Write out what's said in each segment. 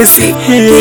music.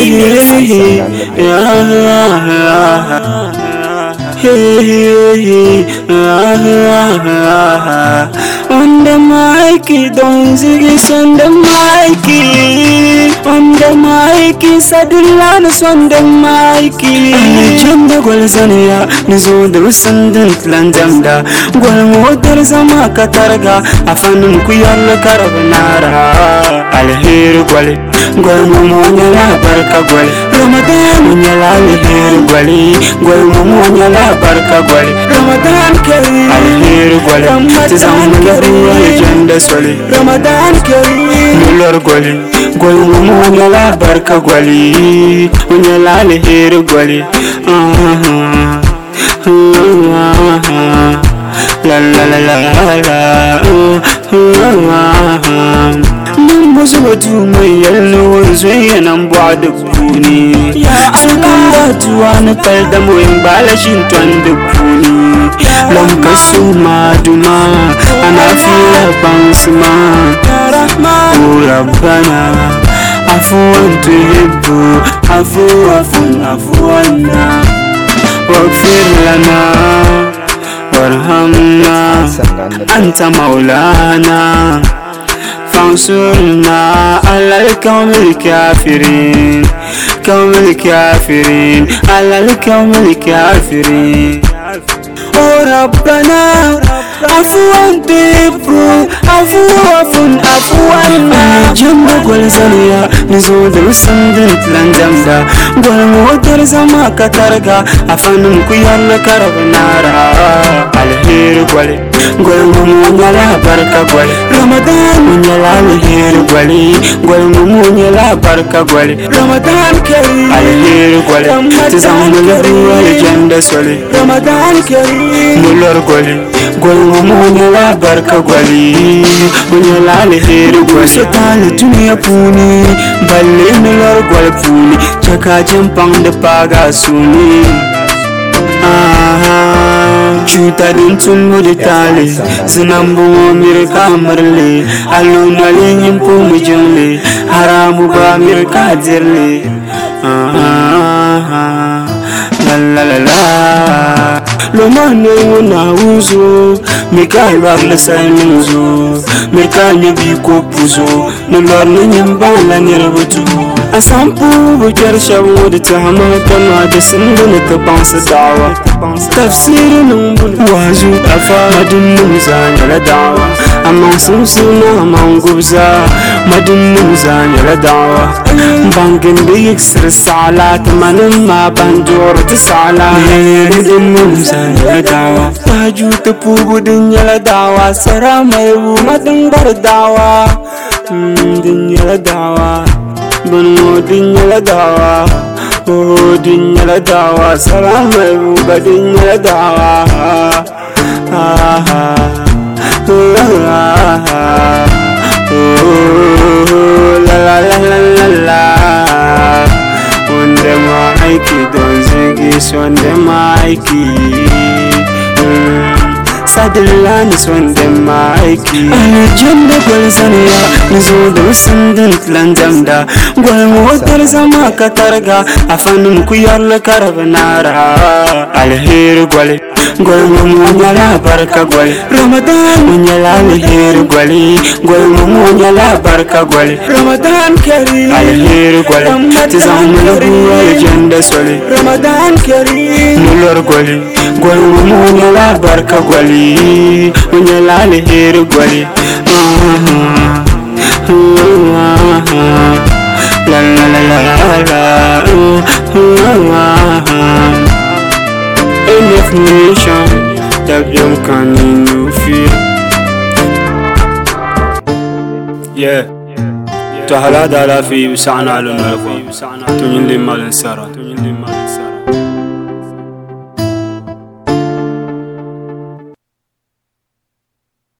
On the mic, don't ziggy on the mic. On the mic, Sadulanas on the mic. Jumbo Golzania, Nizo the Sundant Landamda, Golmotor Zamaka Targa, Afanum Kuyala Caravanara, Alheri Gwali, Golmonia Barka Gwali, Ramadan Munyala Alheri Gwali, Golmonia Barka Gwali, Ramadan Kareem, Alheri Gwali, Tizamula Agenda Soli, Ramadan Kareem, Mulor Gwali, Golmonia Barka Gwali, Munyala Alheri Gwali, la la la la la. Numbers what you may yellow is way and board the pony. Allah to wanna tell them when balashing to the pony. Lankasuma Duma and I feel a bounce man. Rabbana Afuan to Hibbu Afuana Wagfir lana warhamna anta maulana fansurna ala al-qawmil kafirin ala al-qawmil kafirin. Oh Rabbana afuwan tifu afuwan Jumbo Golzania Nizo the Sundant Landamda Golmotor Zamaka Targa Afanum Kuyala Caravanara Alheri Gwali Golmunyala Barka Gwali Ramadan Munyala Alheri Gwali Golmunyala Barka Gwali Ramadan Kareem Alheri Gwali Tizamula Agenda Soli Ramadan Kareem Mulor Gwali Golmunyala Barka Gwali Munyala Alheri Gwali Shatale Dunia Puni Balle Mulor Gwali Puni Chaka Jampang de Paga Suni Chuta din tunmu di tali Sinambu mirka marli Aluna lingin pumijinli Haramu ba mirka dirli La la la la Lomane wuna uzo Mika ibagla salmuzo Mika nyabi kopuzo Nulor nyambala nirabatu Asampu bujar shabu di tahama Tanwa di sinduna kabansa dawa Tafsiri numbun wazu afa Madun numzanya la dawa Amang sumsuna amang gubza Madun numzanya la dawa Bangin di yiksir sala Tamanam ma banjor ti sala Madun numzanya la dawa Taju tepu budinya la dawa Sarama ewu madun bar dawa Dinya la dawa Banu dinya la dawa Oh dinya la dawa Salam ebuga dinya la dawa La la la la la On the mic don't ziggy on the mic Sadulanis on the mic Jumbo Golzania Nizo the Sundant Landamda Golmotor Zamaka Targa Afanum Kuyala Caravanara Alheri Gwali Golmunyala Barka Gwali Ramadan Munyala Alheri Gwali Golmunyala Barka Gwali Ramadan Kareem Alheri Gwali Tizamula Agenda Soli Ramadan Kareem Mulor Gwali Golmunyala Barka Gwali Munyala Alheri Gwali La la la la la Enough nation that you can feel. Yeah. تهلا دالا في وسعنا لنا تنين لما نسرى